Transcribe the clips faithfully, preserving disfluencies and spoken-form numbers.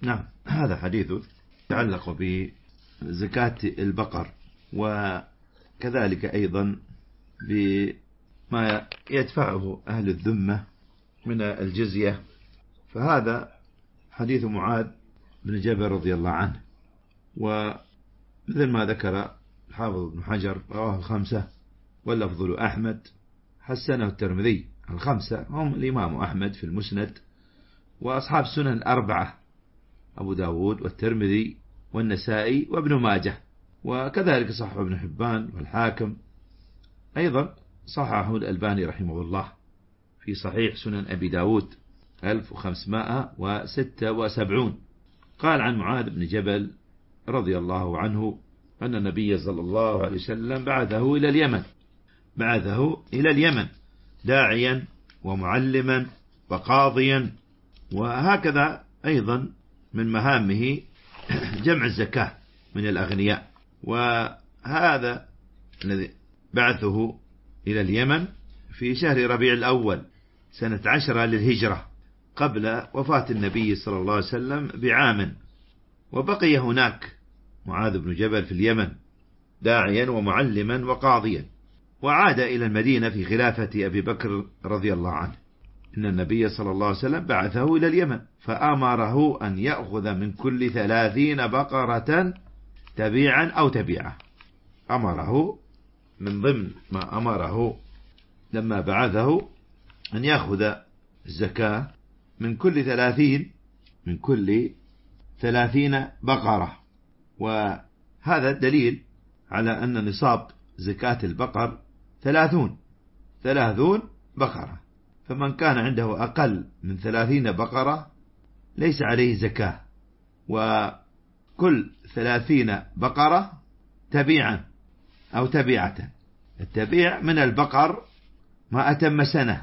نعم، هذا حديث يتعلق بزكاة البقر، وكذلك أيضا بما يدفعه أهل الذمة من الجزية. فهذا حديث معاذ بن جبل رضي الله عنه، ومثل ما ذكر الحافظ ابن حجر رواه الخمسة واللفظ لأحمد، حسنه الترمذي. الخمسة هم الإمام أحمد في المسند، وأصحاب السنن الأربعة أبو داود والترمذي والنسائي وابن ماجه، وكذلك صححه ابن حبان والحاكم، أيضا صححه الألباني رحمه الله في صحيح سنن أبي داود ألف وخمسمائة وستة وسبعين. قال عن معاذ بن جبل رضي الله عنه أن النبي صلى الله عليه وسلم بعثه إلى اليمن بعثه إلى اليمن داعيا ومعلما وقاضيا، وهكذا أيضا من مهامه جمع الزكاة من الأغنياء. وهذا الذي بعثه إلى اليمن في شهر ربيع الأول سنة عشرة للهجرة قبل وفاة النبي صلى الله عليه وسلم بعام، وبقي هناك معاذ بن جبل في اليمن داعيا ومعلما وقاضيا، وعاد إلى المدينة في خلافة أبي بكر رضي الله عنه. إن النبي صلى الله عليه وسلم بعثه إلى اليمن فأمره أن يأخذ من كل ثلاثين بقرة تبيعا أو تبيعة. أمره من ضمن ما أمره لما بعثه أن يأخذ الزكاة من كل ثلاثين من كل ثلاثين بقرة. وهذا دليل على أن نصاب زكاة البقر ثلاثون ثلاثون بقرة، فمن كان عنده أقل من ثلاثين بقرة ليس عليه زكاة. وكل ثلاثين بقرة تبيعا أو تبيعة. التبيع من البقر ما أتم سنة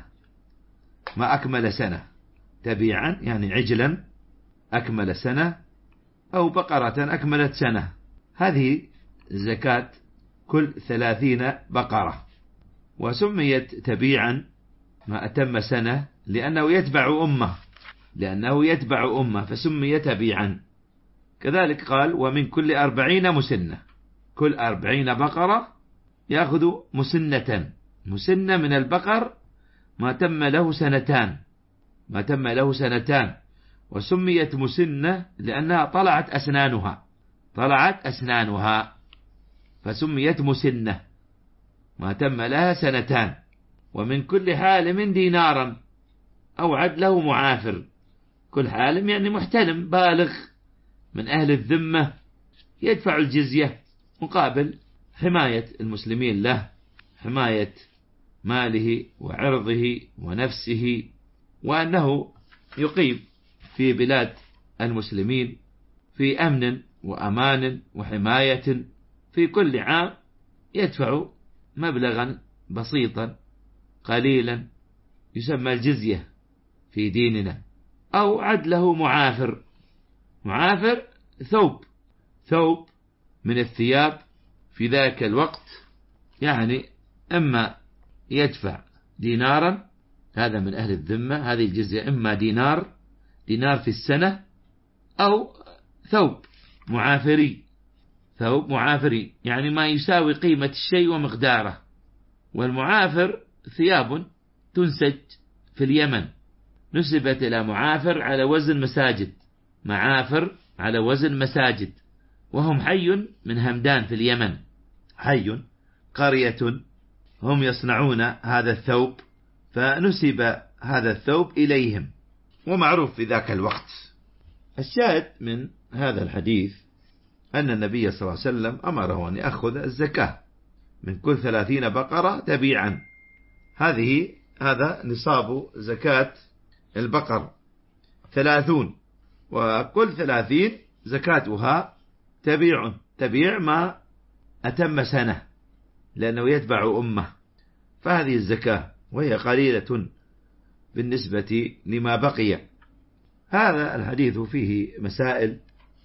ما أكمل سنة، تبيعا يعني عجلا أكمل سنة أو بقرة أكملت سنة. هذه زكاة كل ثلاثين بقرة، وسميت تبيعا ما أتم سنة لأنه يتبع أمة لأنه يتبع أمة فسمي تبيعا. كذلك قال ومن كل أربعين مسنة، كل أربعين بقرة يأخذ مسنة مسنة من البقر ما تم له سنتان ما تم له سنتان وسميت مسنة لأنها طلعت أسنانها طلعت أسنانها فسميت مسنة ما تم لها سنتان. ومن كل حالم دينارا أو عدله معافر. كل حالم يعني محتلم بالغ من أهل الذمة يدفع الجزية مقابل حماية المسلمين له، حماية ماله وعرضه ونفسه، وأنه يقيم في بلاد المسلمين في أمن وأمان وحماية. في كل عام يدفع مبلغا بسيطا قليلا يسمى الجزية في ديننا، أو عدله معافر. معافر ثوب ثوب من الثياب في ذاك الوقت، يعني أما يدفع دينارا، هذا من أهل الذمة، هذه الجزية إما دينار دينار في السنة أو ثوب معافري ثوب معافري يعني ما يساوي قيمة الشيء ومقداره. والمعافر ثياب تنسج في اليمن، نسبت إلى معافر على وزن مساجد، معافر على وزن مساجد، وهم حي من همدان في اليمن، حي قرية هم يصنعون هذا الثوب، فنسب هذا الثوب إليهم ومعروف في ذاك الوقت. الشاهد من هذا الحديث أن النبي صلى الله عليه وسلم أمره أن يأخذ الزكاة من كل ثلاثين بقرة تبيعا. هذه هذا نصاب زكاة البقر ثلاثون، وكل ثلاثين زكاتها تبيع تبيع ما أتم سنة لأنه يتبع أمة. فهذه الزكاة وهي قليلة بالنسبة لما بقي. هذا الحديث فيه مسائل،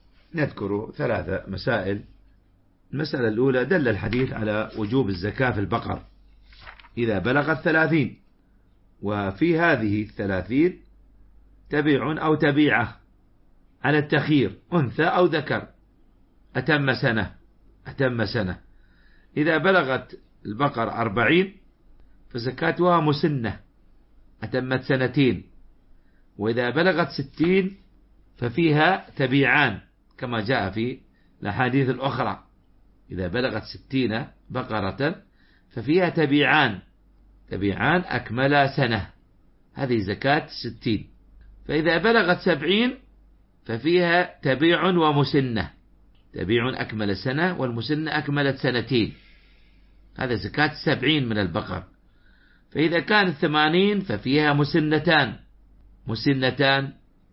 نذكر ثلاثة مسائل. المسألة الأولى دل الحديث على وجوب الزكاة في البقر إذا بلغت ثلاثين، وفي هذه الثلاثين تبيع أو تبيعة، على التخيير أنثى أو ذكر أتم سنة أتم سنة. إذا بلغت البقر أربعين فزكاتها مسنة أتمت سنتين. وإذا بلغت ستين ففيها تبيعان كما جاء في الأحاديث الأخرى. إذا بلغت ستين بقرة ففيها تبيعان تبيعان أكمل سنة، هذه زكاة ستين. فإذا بلغت سبعين ففيها تبيع ومسنة، تبيع أكمل سنة والمسنة أكملت سنتين، هذا زكاة سبعين من البقر. فإذا كانت ثمانين ففيها مسنتان مسنتان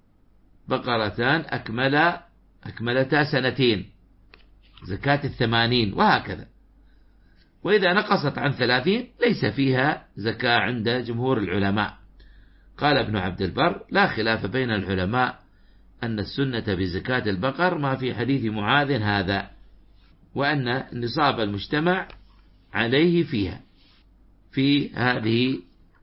بقرتان أكمل أكملتا سنتين، زكاة الثمانين، وهكذا. وإذا نقصت عن ثلاثين ليس فيها زكاة عند جمهور العلماء. قال ابن عبد البر: لا خلاف بين العلماء أن السنة بزكاة البقر ما في حديث معاذ هذا، وأن نصاب المجتمع عليه فيها في هذه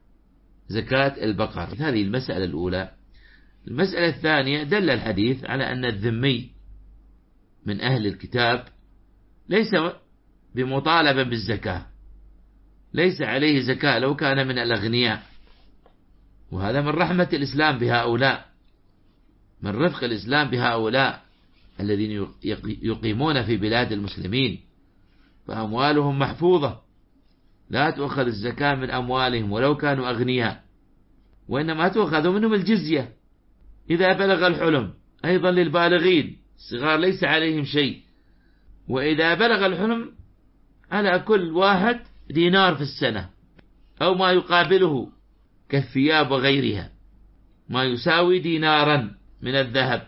زكاة البقر. هذه المسألة الأولى. المسألة الثانية: دل الحديث على أن الذمي من أهل الكتاب ليس بمطالبا بالزكاة، ليس عليه زكاة لو كان من الأغنياء، وهذا من رحمة الإسلام بهؤلاء، من رفق الإسلام بهؤلاء الذين يقيمون في بلاد المسلمين، فأموالهم محفوظة، لا تؤخذ الزكاة من أموالهم ولو كانوا أغنياء، وإنما تؤخذ منهم الجزية إذا بلغ الحلم. أيضا للبالغين الصغار ليس عليهم شيء. وإذا بلغ الحلم على كل واحد دينار في السنة أو ما يقابله كالثياب وغيرها، ما يساوي دينارا من الذهب.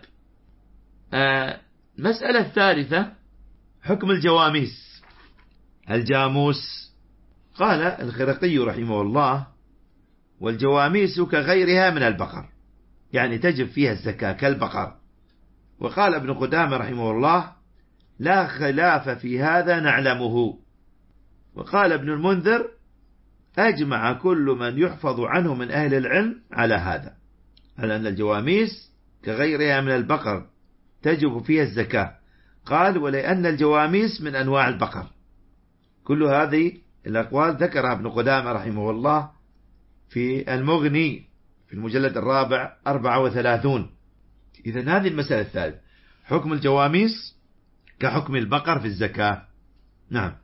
آه المسألة الثالثة: حكم الجواميس، الجاموس. قال الخرقي رحمه الله: والجواميس كغيرها من البقر، يعني تجب فيها الزكاة كالبقر. وقال ابن قدامة رحمه الله: لا خلاف في هذا نعلمه. وقال ابن المنذر: أجمع كل من يحفظ عنه من أهل العلم على هذا، على أن الجواميس كغيرها من البقر تجب فيها الزكاة. قال: ولأن الجواميس من أنواع البقر. كل هذه الأقوال ذكرها ابن قدامة رحمه الله في المغني في المجلد الرابع أربعة وثلاثون. إذن هذه المسألة الثالثة: حكم الجواميس كحكم البقر في الزكاة. نعم.